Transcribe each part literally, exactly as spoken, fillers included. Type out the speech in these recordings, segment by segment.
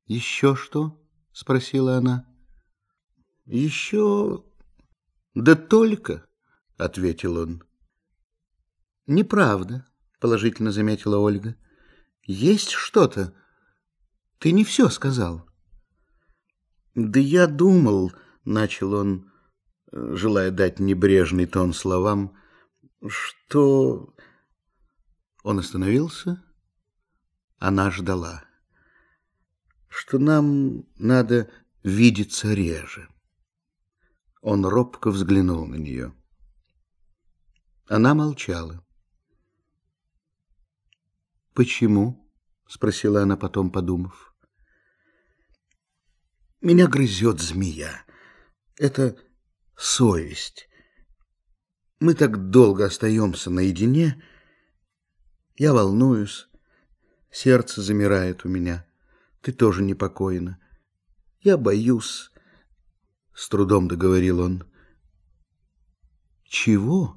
Еще что? Спросила она. Еще... Да только, ответил он. Неправда, положительно заметила Ольга. Есть что-то. Ты не все сказал. Да я думал, начал он, желая дать небрежный тон словам, что... Он остановился. Она ждала. Что нам надо видеться реже. Он робко взглянул на нее. Она молчала. «Почему?» — спросила она потом, подумав. «Меня грызет змея. Это совесть. Мы так долго остаемся наедине. Я волнуюсь. Сердце замирает у меня. Ты тоже непокойна. Я боюсь, — с трудом договорил он. Чего?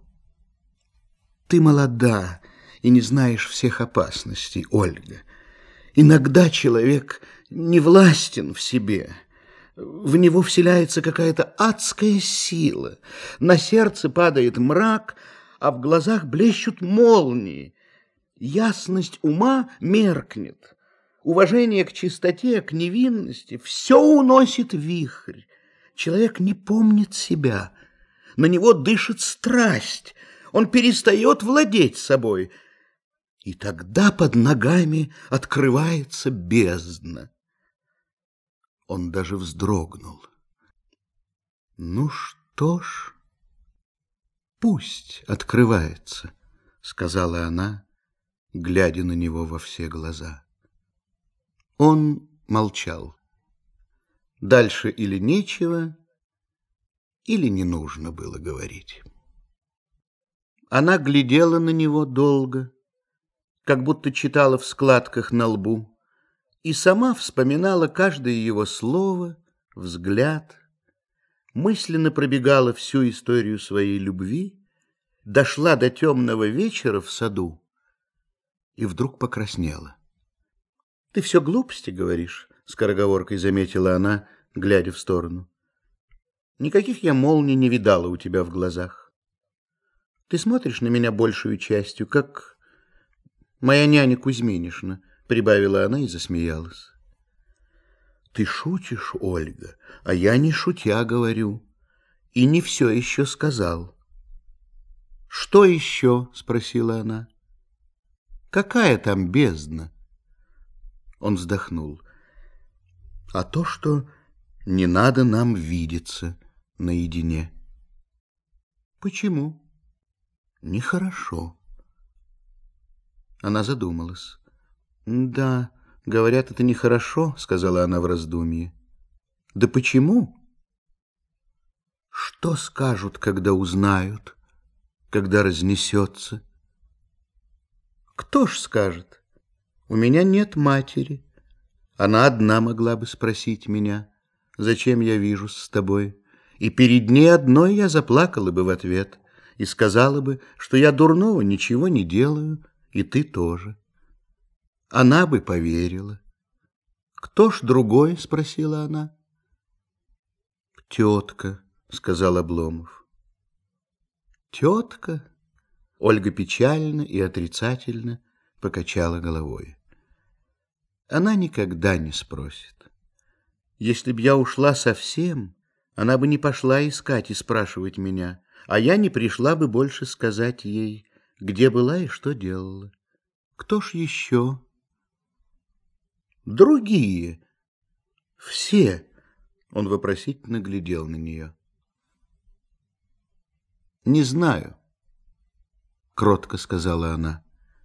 Ты молода и не знаешь всех опасностей, Ольга. Иногда человек не властен в себе. В него вселяется какая-то адская сила. На сердце падает мрак, а в глазах блещут молнии. Ясность ума меркнет. Уважение к чистоте, к невинности — все уносит вихрь. Человек не помнит себя. На него дышит страсть. Он перестает владеть собой. И тогда под ногами открывается бездна. Он даже вздрогнул. Ну что ж, пусть открывается, сказала она, глядя на него во все глаза. Он молчал. Дальше или нечего, или не нужно было говорить. Она глядела на него долго, как будто читала в складках на лбу, и сама вспоминала каждое его слово, взгляд, мысленно пробегала всю историю своей любви, дошла до темного вечера в саду и вдруг покраснела. — Ты все глупости говоришь, — скороговоркой заметила она, глядя в сторону. — Никаких я молний не видала у тебя в глазах. Ты смотришь на меня большую частью, как моя няня Кузьминишна, — прибавила она и засмеялась. — Ты шутишь, Ольга, а я не шутя говорю, и не все еще сказал. — Что еще? — спросила она. — Какая там бездна? Он вздохнул. — А то, что не надо нам видеться наедине. — Почему? — Нехорошо. Она задумалась. — Да, говорят, это нехорошо, — сказала она в раздумье. — Да почему? — Что скажут, когда узнают, когда разнесется? — Кто ж скажет? У меня нет матери. Она одна могла бы спросить меня, зачем я вижусь с тобой, и перед ней одной я заплакала бы в ответ и сказала бы, что я дурного ничего не делаю, и ты тоже. Она бы поверила. «Кто ж другой?» — спросила она. «Тетка», — сказал Обломов. «Тетка?» — Ольга печально и отрицательно покачала головой. Она никогда не спросит. Если б я ушла совсем, она бы не пошла искать и спрашивать меня, а я не пришла бы больше сказать ей, где была и что делала. Кто ж еще? Другие. Все. Он вопросительно глядел на нее. Не знаю, кротко сказала она.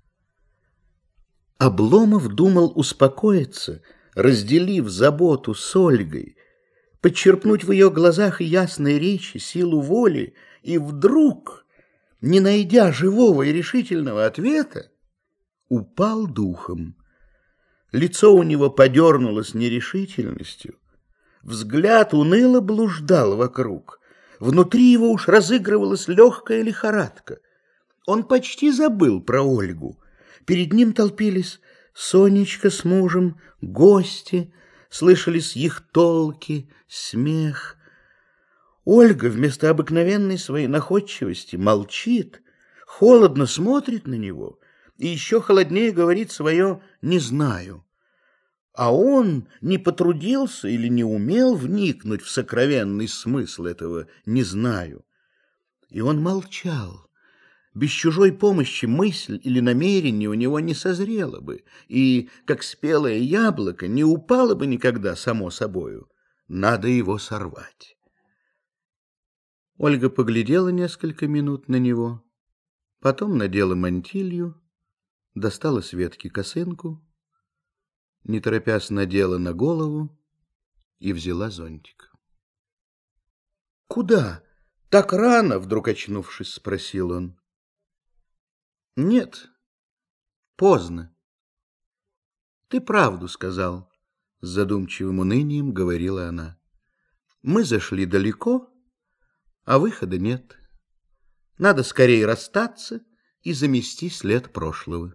Обломов думал успокоиться, разделив заботу с Ольгой, подчерпнуть в ее глазах ясной речи, силу воли, и вдруг, не найдя живого и решительного ответа, упал духом. Лицо у него подернулось нерешительностью, взгляд уныло блуждал вокруг, внутри его уж разыгрывалась легкая лихорадка. Он почти забыл про Ольгу. Перед ним толпились Сонечка с мужем, гости, слышались их толки, смех. Ольга вместо обыкновенной своей находчивости молчит, холодно смотрит на него и еще холоднее говорит свое «не знаю». А он не потрудился или не умел вникнуть в сокровенный смысл этого «не знаю». И он молчал. Без чужой помощи мысль или намерение у него не созрело бы, и, как спелое яблоко, не упало бы никогда само собою. Надо его сорвать. Ольга поглядела несколько минут на него, потом надела мантилью, достала с ветки косынку, не торопясь надела на голову и взяла зонтик. — Куда? Так рано? — вдруг очнувшись, спросил он. — Нет, поздно. — Ты правду сказал, — с задумчивым унынием говорила она. — Мы зашли далеко, а выхода нет. Надо скорее расстаться и замести след прошлого.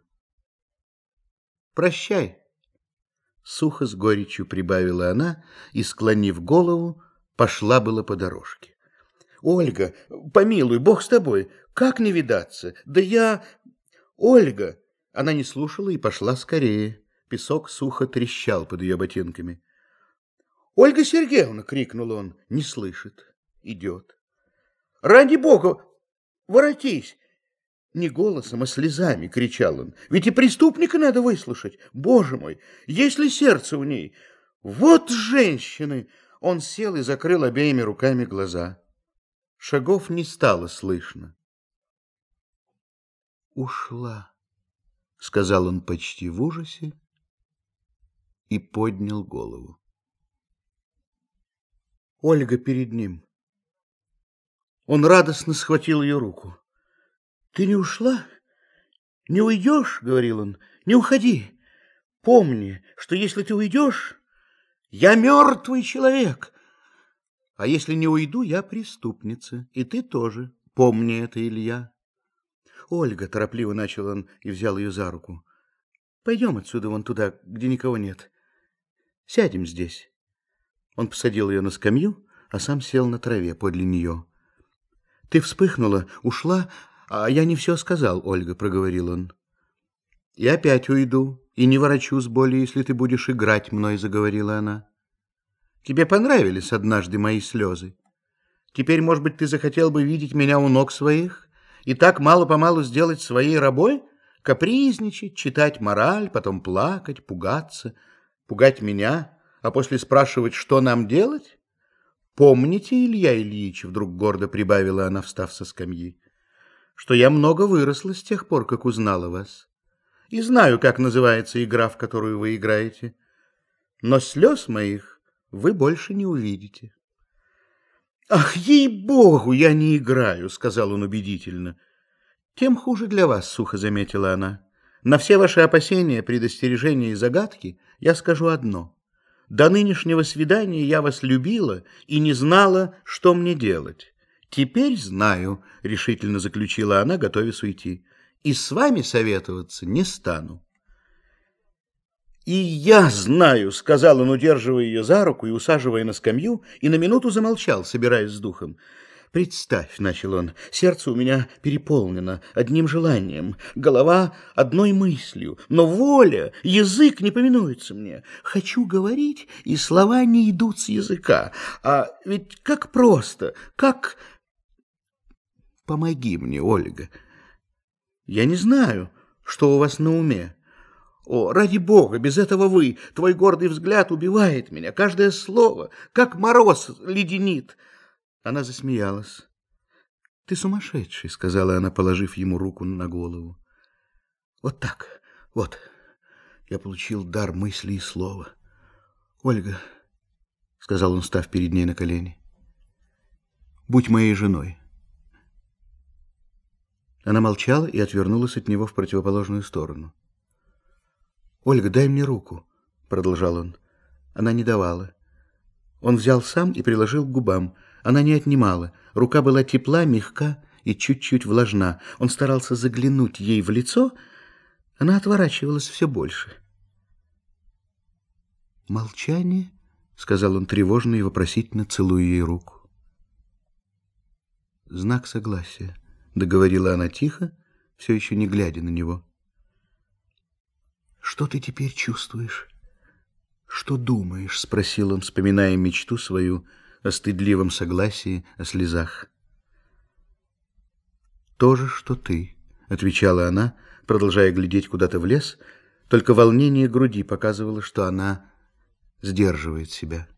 Прощай. Сухо с горечью прибавила она и, склонив голову, пошла было по дорожке. — Ольга, помилуй, Бог с тобой, как не видаться? Да я... Ольга! Она не слушала и пошла скорее. Песок сухо трещал под ее ботинками. — Ольга Сергеевна! — крикнул он. Не слышит. Идет. — Ради Бога, воротись! Не голосом, а слезами кричал он. Ведь и преступника надо выслушать. Боже мой, есть ли сердце у ней? Вот женщины! Он сел и закрыл обеими руками глаза. Шагов не стало слышно. «Ушла», — сказал он почти в ужасе и поднял голову. Ольга перед ним. Он радостно схватил ее руку. «Ты не ушла? Не уйдешь?» — говорил он. «Не уходи. Помни, что если ты уйдешь, я мертвый человек. А если не уйду, я преступница. И ты тоже. Помни это, Илья». «Ольга», — торопливо начал он и взял ее за руку. «Пойдем отсюда вон туда, где никого нет. Сядем здесь». Он посадил ее на скамью, а сам сел на траве подле нее. «Ты вспыхнула, ушла, а я не все сказал, Ольга», — проговорил он. «И опять уйду, и не ворочусь более, если ты будешь играть мной», — заговорила она. «Тебе понравились однажды мои слезы. Теперь, может быть, ты захотел бы видеть меня у ног своих и так мало-помалу сделать своей рабой, капризничать, читать мораль, потом плакать, пугаться, пугать меня, а после спрашивать, что нам делать? Помните, Илья Ильич, — вдруг гордо прибавила она, встав со скамьи, — что я много выросла с тех пор, как узнала вас, и знаю, как называется игра, в которую вы играете, но слез моих вы больше не увидите». «Ах, ей-богу, я не играю», — сказал он убедительно. «Тем хуже для вас», — сухо заметила она. «На все ваши опасения, предостережения и загадки я скажу одно. До нынешнего свидания я вас любила и не знала, что мне делать. Теперь знаю», — решительно заключила она, готовясь уйти, «и с вами советоваться не стану». «И я знаю», — сказал он, удерживая ее за руку и усаживая на скамью, и на минуту замолчал, собираясь с духом. «Представь», — начал он, — «сердце у меня переполнено одним желанием, голова одной мыслью, но воля, язык не повинуется мне. Хочу говорить, и слова не идут с языка. А ведь как просто, как... Помоги мне, Ольга. Я не знаю, что у вас на уме. О, ради Бога, без этого вы, твой гордый взгляд убивает меня, каждое слово, как мороз леденит». Она засмеялась. «Ты сумасшедший», — сказала она, положив ему руку на голову. «Вот так, вот, я получил дар мысли и слова. Ольга», — сказал он, став перед ней на колени, — «будь моей женой». Она молчала и отвернулась от него в противоположную сторону. «Ольга, дай мне руку», — продолжал он. Она не давала. Он взял сам и приложил к губам. Она не отнимала. Рука была тепла, мягка и чуть-чуть влажна. Он старался заглянуть ей в лицо. Она отворачивалась все больше. Молчание, — сказал он тревожно и вопросительно, целуя ей руку. Знак согласия, — договорила она тихо, все еще не глядя на него. Что ты теперь чувствуешь? Что думаешь? — спросил он, вспоминая мечту свою о стыдливом согласии, о слезах. То же, что ты, — отвечала она, продолжая глядеть куда-то в лес, только волнение груди показывало, что она сдерживает себя.